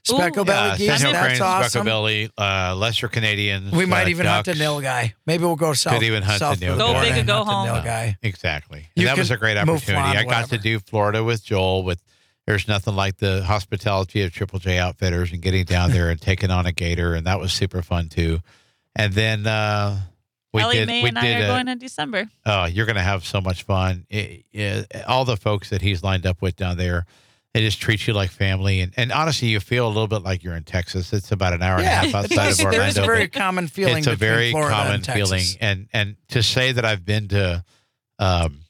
S3: Speckle belly
S6: Yeah,
S3: geese.
S6: Sandhill
S3: That's
S6: cranes,
S3: awesome.
S6: Speckle belly, uh, lesser Canadians.
S3: We might
S6: uh,
S3: even hunt a
S6: ducks.
S3: nilgai. Maybe we'll go south.
S6: Could even hunt
S3: south
S6: the
S3: of
S6: nilgai.
S4: Go
S3: border
S4: big or
S3: and
S4: go
S3: hunt the
S4: home.
S3: nilgai.
S6: Exactly.
S3: You
S6: And that was
S3: can
S6: a great
S3: move
S6: opportunity.
S3: flan,
S6: I got
S3: whatever.
S6: to do Florida with Joel. With there's nothing like the hospitality of Triple J Outfitters and getting down there and taking on a gator, and that was super fun too. And then uh, we
S4: Ellie
S6: did.
S4: Mae
S6: we
S4: and I
S6: did.
S4: are
S6: a-
S4: going in December.
S6: Oh, you're going to have so much fun. It, it, all the folks that he's lined up with down there, they just treat you like family. And, and honestly, you feel a little bit like you're in Texas. It's about an hour and a
S3: Yeah,
S6: half
S3: it
S6: outside
S3: does.
S6: of
S3: There is
S6: Orlando.
S3: a very
S6: but
S3: common feeling.
S6: it's a
S3: between
S6: very
S3: Florida
S6: common
S3: and Texas.
S6: feeling. And, and to say that I've been to, um,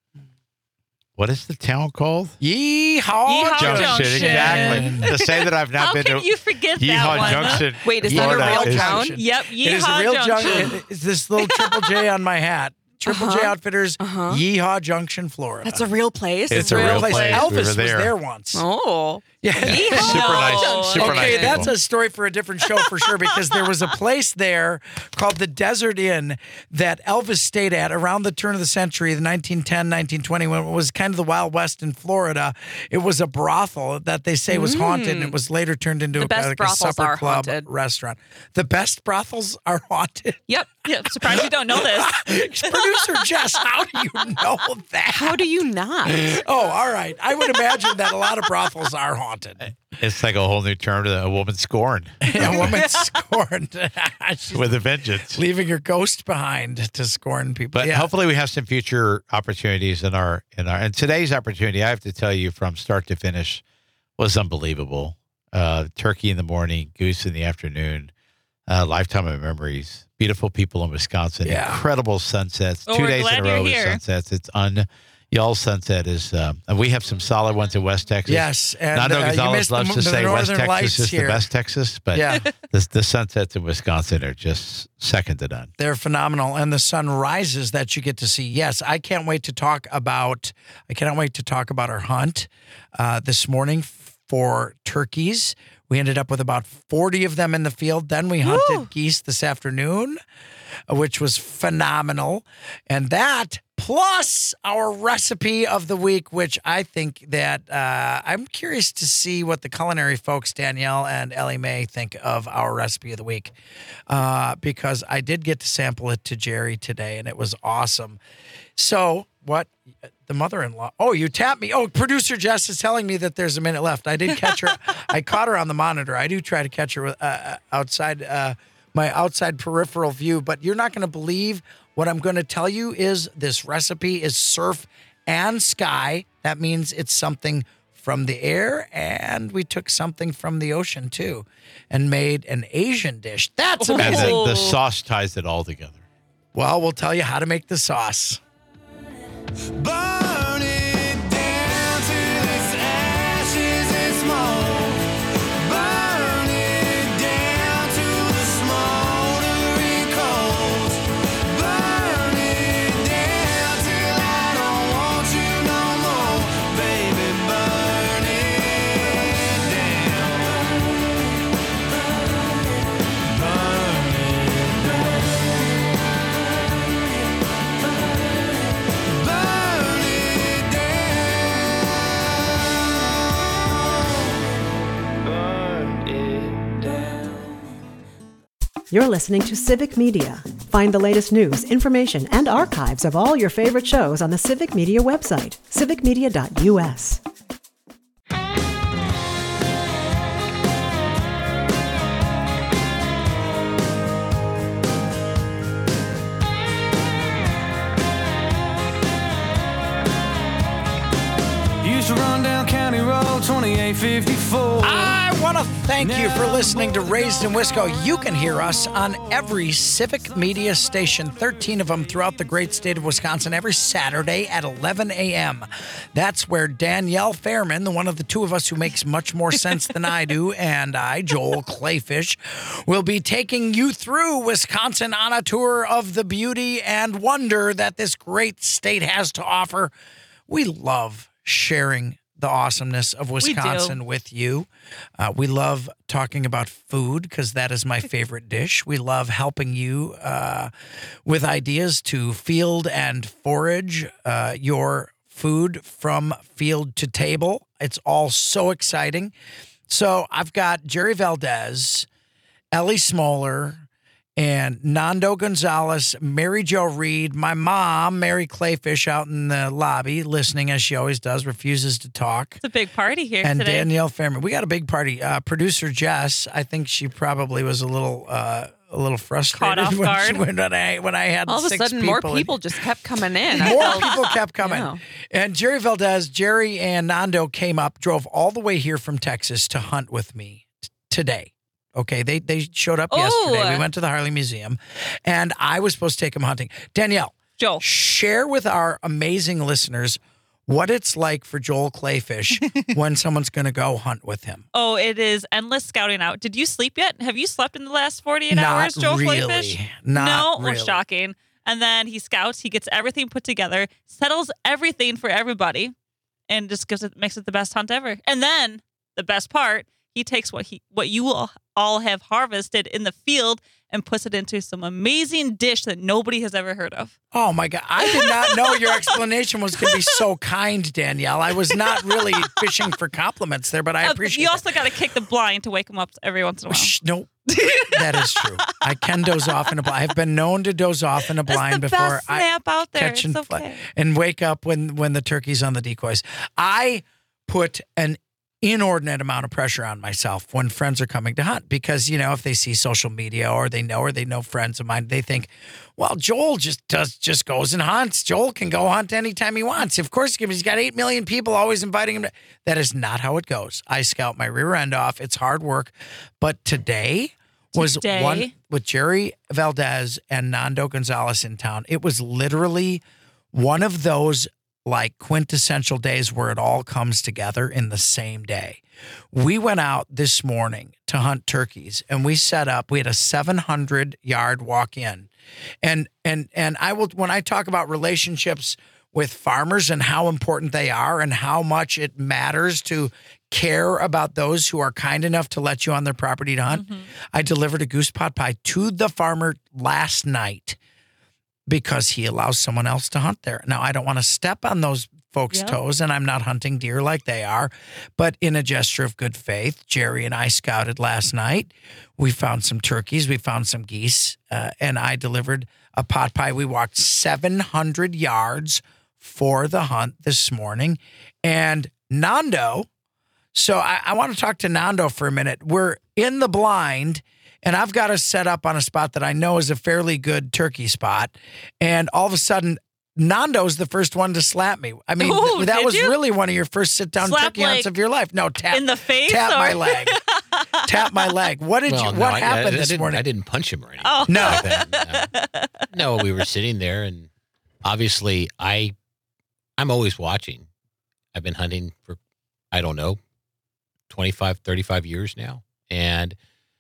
S6: what is the town called?
S3: Yeehaw,
S4: Yeehaw
S6: Junction.
S4: Junction.
S6: Exactly. To say that I've not
S4: How
S6: been
S4: can
S6: to
S4: you forget that
S6: Yeehaw
S4: one?
S6: Junction.
S5: Wait, is that a
S6: Florida
S5: real
S6: is-
S5: town?
S4: Yep,
S3: It is a
S4: Yeehaw
S3: real
S4: Junction.
S3: junction. It's this little Triple J on my hat. Triple J
S5: Uh-huh.
S3: Outfitters,
S5: Uh-huh.
S3: Yeehaw Junction, Florida.
S5: That's a real place.
S6: It's a real place.
S3: Elvis
S6: We were
S3: was
S6: there.
S3: there once.
S5: Oh.
S3: Yeah.
S6: Yeah. Super nice.
S4: No.
S6: Super
S3: okay,
S6: nice.
S3: that's
S6: people.
S3: a story for a different show for sure because there was a place there called the Desert Inn that Elvis stayed at around the turn of the century, the nineteen ten, nineteen twenty, when it was kind of the Wild West in Florida. It was a brothel that they say was haunted, and it was later turned into
S5: The
S3: a,
S5: best
S3: like a
S5: brothels
S3: supper
S5: are
S3: club
S5: haunted.
S3: restaurant. The best brothels are haunted.
S5: Yep.
S4: Yeah, surprised you don't know this.
S3: Producer Jess, how do you know that?
S5: How do you not?
S3: Oh, all right. I would imagine that a lot of brothels are haunted.
S6: It's like a whole new term to a woman scorned
S3: A woman scorned. She's
S6: with a vengeance.
S3: leaving her ghost behind to scorn people.
S6: But
S3: yeah.
S6: hopefully we have some future opportunities in our in our and today's opportunity, I have to tell you, from start to finish was unbelievable. Uh, turkey in the morning, goose in the afternoon, uh, lifetime of memories. Beautiful people in Wisconsin,
S3: Yeah.
S6: incredible sunsets.
S4: Well,
S6: Two
S4: we're
S6: days in
S4: glad
S6: a row
S4: you're
S6: with
S4: here.
S6: sunsets. It's un y'all's sunset is um, and we have some solid ones in West Texas.
S3: Yes, and
S6: Nando
S3: uh, you
S6: Gonzalez
S3: missed the,
S6: loves
S3: mo-
S6: to
S3: the
S6: say West
S3: Northern
S6: Texas
S3: Lights
S6: is
S3: here.
S6: the best Texas, but
S3: Yeah,
S6: the, the sunsets in Wisconsin are just second to none.
S3: they're phenomenal, and the sunrises that you get to see. Yes, I can't wait to talk about. I cannot wait to talk about our hunt uh, this morning for turkeys. We ended up with about forty of them in the field. Then we hunted geese this afternoon, uh, which was phenomenal, and that plus our recipe of the week, which I think that uh, I'm curious to see what the culinary folks, Danielle and Ellie Mae, think of our recipe of the week, uh, because I did get to sample it to Jerry today, and it was awesome. So what? The mother-in-law. Oh, you tapped me. Oh, producer Jess is telling me that there's a minute left. I did catch her. I caught her on the monitor. I do try to catch her with, uh, outside uh, my outside peripheral view, but you're not going to believe what I'm going to tell you is this recipe is surf and sky. That means it's something from the air, and we took something from the ocean too and made an Asian dish. That's
S6: And
S3: amazing.
S6: the, the sauce ties it all together.
S3: Well, we'll tell you how to make the sauce.
S2: Burn it down till it's ashes and smoke. Burn it down to the smoldering coals. Burn it down till I don't want you no more. Baby, burn it down. Burn it Burn it down. Burn it down.
S9: You're listening to Civic Media. Find the latest news, information, and archives of all your favorite shows on the Civic Media website, civic media dot u s.
S2: Used to run down County Road twenty-eight fifty-four.
S3: I want to thank you for listening to Raised in Wisco. You can hear us on every Civic Media station, thirteen of them throughout the great state of Wisconsin, every Saturday at eleven a.m. That's where Danielle Fairman, the one of the two of us who makes much more sense than I do, and I, Joel Clayfish, will be taking you through Wisconsin on a tour of the beauty and wonder that this great state has to offer. We love sharing the awesomeness of Wisconsin with you. Uh, we love talking about food because that is my favorite dish. We love helping you uh, with ideas to field and forage uh, your food from field to table. It's all so exciting. So I've got Jerry Valdez, Ellie Smoller, and Nando Gonzalez, Mary Jo Reed, my mom, Mary Clayfish, out in the lobby listening as she always does, refuses to talk.
S4: It's a big party here
S3: And
S4: today.
S3: Danielle Fairman. We got a big party. Uh, producer Jess, I think she probably was a little uh, a little frustrated
S4: Caught off
S3: when, she,
S4: guard.
S3: when I when I had
S5: All of a
S3: six
S5: sudden, more
S3: people.
S5: people just kept coming in. I
S3: More
S5: felt-
S3: people kept coming.
S5: Yeah.
S3: And Jerry Valdez, Jerry and Nando came up, drove all the way here from Texas to hunt with me t- today. Okay, they they showed up
S4: Oh.
S3: yesterday. We went to the Harley Museum, and I was supposed to take them hunting. Danielle,
S4: Joel.
S3: share with our amazing listeners what it's like for Joel Clayfish when someone's going to go hunt with him.
S4: Oh, it is endless scouting out. Did you sleep yet? Have you slept in the last forty-eight
S3: Not
S4: hours, Joel
S3: really.
S4: Clayfish?
S3: Not
S4: no,
S3: really.
S4: oh, shocking. And then he scouts. He gets everything put together, settles everything for everybody, and just gives it makes it the best hunt ever. And then the best part, he takes what he what you all, all have harvested in the field and puts it into some amazing dish that nobody has ever heard of.
S3: Oh my God. I did not know your explanation was going to be so kind, Danielle. I was not really fishing for compliments there, but I
S4: Uh,
S3: appreciate
S4: you
S3: it.
S4: also got to kick the blind to wake him up every once in a while.
S3: Shh, no, that is true. I can doze off in a blind. I've been known to doze off in a blind
S4: That's the
S3: before.
S4: best nap out there.
S3: catch and
S4: It's
S3: fly-
S4: okay.
S3: and wake up when when the turkey's on the decoys. I put an inordinate amount of pressure on myself when friends are coming to hunt because, you know, if they see social media or they know or they know friends of mine, they think, well, Joel just does just goes and hunts. Joel can go hunt anytime he wants. Of course, he's got eight million people always inviting him. To, that is not how it goes. I scout my rear end off. It's hard work. But today was
S4: Today?
S3: one with Jerry Valdez and Nando Gonzalez in town. It was literally one of those like quintessential days where it all comes together in the same day. We went out this morning to hunt turkeys and we set up, we had a seven hundred yard walk in. And, and, and I will, when I talk about relationships with farmers and how important they are and how much it matters to care about those who are kind enough to let you on their property to hunt,
S4: Mhm.
S3: I delivered a goose pot pie to the farmer last night because he allows someone else to hunt there. Now, I don't want to step on those folks'
S4: Yep.
S3: toes, and I'm not hunting deer like they are, but in a gesture of good faith, Jerry and I scouted last night. We found some turkeys, we found some geese, uh, and I delivered a pot pie. We walked seven hundred yards for the hunt this morning. And Nando, so I, I want to talk to Nando for a minute. We're in the blind, and I've got us set up on a spot that I know is a fairly good turkey spot. And all of a sudden, Nando's the first one to slap me. I mean,
S4: Ooh,
S3: th- that
S4: did
S3: was
S4: you?
S3: really one of your first sit-down
S4: Slap,
S3: turkey hunts
S4: like,
S3: of your life. No, tap
S4: In the face?
S3: tap
S4: or?
S3: my leg. Tap my leg. What did
S8: Well,
S3: you?
S8: no,
S3: What
S8: I- I-
S3: happened
S8: I
S3: this
S8: didn't-
S3: morning?
S8: I didn't punch him or anything.
S4: Oh.
S3: No.
S8: like that. Uh, no, we were sitting there, and obviously, I, I'm always watching. I've been hunting for, I don't know, twenty-five, thirty-five years now. And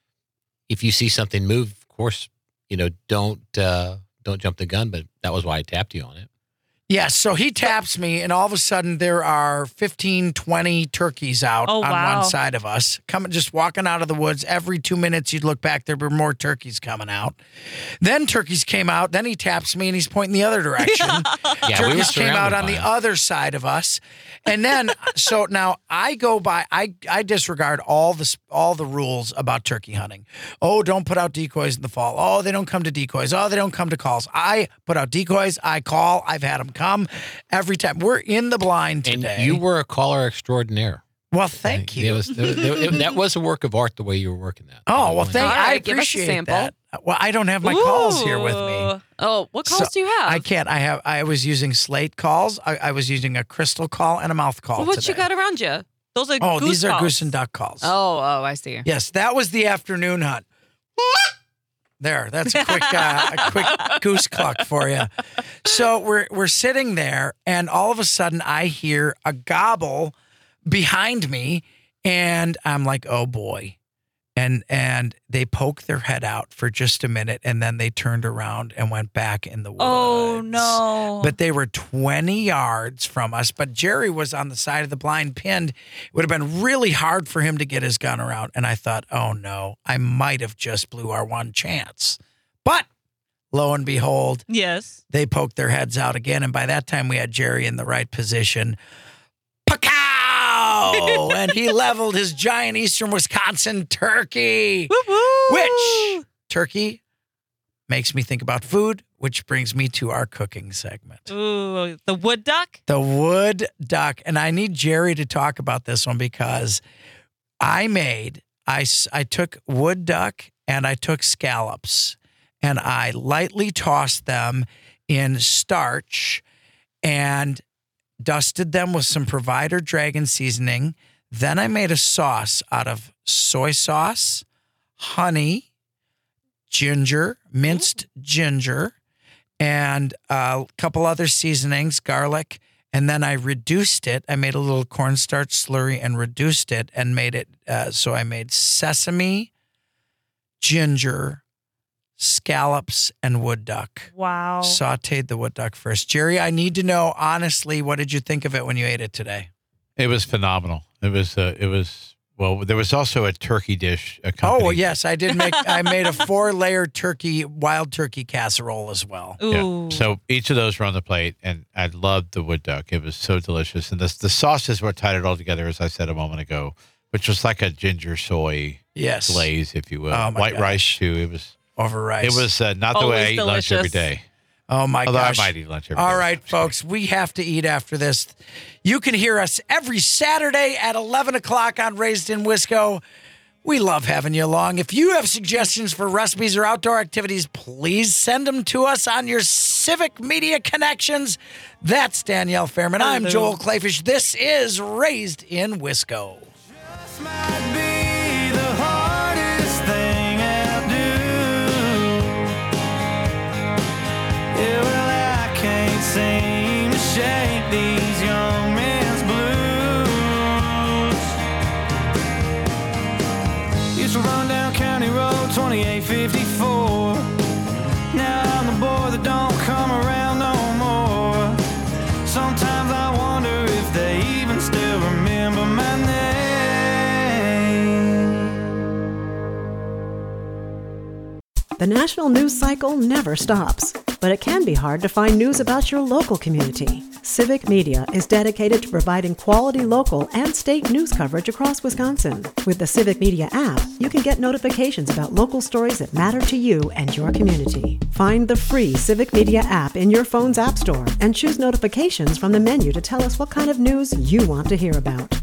S8: if you see something move, of course, you know, don't uh, don't jump the gun. But that was why I tapped you on it.
S3: Yes, so he taps me, and all of a sudden there are fifteen, twenty turkeys out
S4: Oh,
S3: on
S4: wow.
S3: one side of us, coming, just walking out of the woods. Every two minutes you'd look back, there were more turkeys coming out. Then turkeys came out. Then he taps me, and he's pointing the other direction.
S8: Yeah, we were
S3: turkeys came out
S8: surrounded
S3: on
S8: by
S3: the
S8: them.
S3: other side of us, and then so now I go by. I I disregard all the s- all the rules about turkey hunting. Oh, don't put out decoys in the fall. Oh, they don't come to decoys. Oh, they don't come to calls. I put out decoys. I call. I've had them come every time. We're in the blind
S8: And
S3: today.
S8: you were a caller extraordinaire.
S3: well, thank
S8: It
S3: you.
S8: was, it- it- that was a work of art the way you were working that.
S3: Oh well, thank.
S5: All
S3: I
S5: right, give us a
S3: appreciate
S5: sample.
S3: that. Well, I don't have my calls here with me.
S4: Ooh.
S5: Oh, what calls
S3: So,
S5: do you have?
S3: I can't. I have. I was using slate calls. I, I was using a crystal call and a mouth call.
S5: Well, what
S3: today.
S5: you got around you?
S4: Those are
S3: Oh,
S4: goose
S3: these are
S4: calls.
S3: goose and duck calls.
S5: Oh, oh, I see.
S3: Yes, that was the afternoon hunt. There, that's a quick, uh, a quick goose cluck for you. So we're we're sitting there, and all of a sudden, I hear a gobble behind me, and I'm like, "Oh boy!" And and they poked their head out for just a minute, and then they turned around and went back in the woods.
S4: Oh, no.
S3: But they were twenty yards from us. But Jerry was on the side of the blind pinned. It would have been really hard for him to get his gun around. And I thought, oh no, I might have just blew our one chance. But lo and behold,
S4: Yes.
S3: they poked their heads out again. And by that time, we had Jerry in the right position. Pacow! Oh, and he leveled his giant Eastern Wisconsin turkey.
S4: Woo-woo.
S3: Which turkey makes me think about food, which brings me to our cooking segment.
S4: Ooh, the wood duck?
S3: The wood duck. And I need Jerry to talk about this one because I made, I, s- I took wood duck and I took scallops and I lightly tossed them in starch and dusted them with some Provider Dragon seasoning. Then I made a sauce out of soy sauce, honey, ginger, minced ginger, and a couple other seasonings, garlic. And then I reduced it. I made a little cornstarch slurry and reduced it and made it. Uh, so I made sesame, ginger, scallops, and wood duck.
S4: Wow.
S3: Sauteed the wood duck first. Jerry, I need to know, honestly, what did you think of it when you ate it today?
S6: It was phenomenal. It was, uh, it was, well, there was also a turkey dish accompanied.
S3: Oh, well, yes, I did make, I made a four-layer turkey, wild turkey casserole as well.
S4: Ooh.
S6: Yeah. So each of those were on the plate, and I loved the wood duck. It was so delicious. And the, the sauce is what tied it all together, as I said a moment ago, which was like a ginger soy
S3: Yes.
S6: glaze, if you will.
S3: Oh, my
S6: White
S3: gosh.
S6: rice, too. It was,
S3: Over rice.
S6: it was uh, not the
S4: Always
S6: way I eat lunch every
S4: delicious.
S6: day.
S3: Oh, my
S6: Although
S3: gosh.
S6: I might eat lunch every day.
S3: All right, folks, we have to eat after this. You can hear us every Saturday at eleven o'clock on Raised in Wisco. We love having you along. If you have suggestions for recipes or outdoor activities, please send them to us on your Civic Media Connections. That's Danielle Fairman. I'm
S4: Hello.
S3: Joel Clayfish. This is Raised in Wisco.
S2: This might be the hardest thing I'll do. Yeah, well, I can't seem to shake these young men's blues. Used to run down County Road twenty-eight fifty-four. Now I'm the boy that don't come around no more. Sometimes I wonder if they even still remember my name.
S9: The national news cycle never stops, but it can be hard to find news about your local community. Civic Media is dedicated to providing quality local and state news coverage across Wisconsin. With the Civic Media app, you can get notifications about local stories that matter to you and your community. Find the free Civic Media app in your phone's app store and choose notifications from the menu to tell us what kind of news you want to hear about.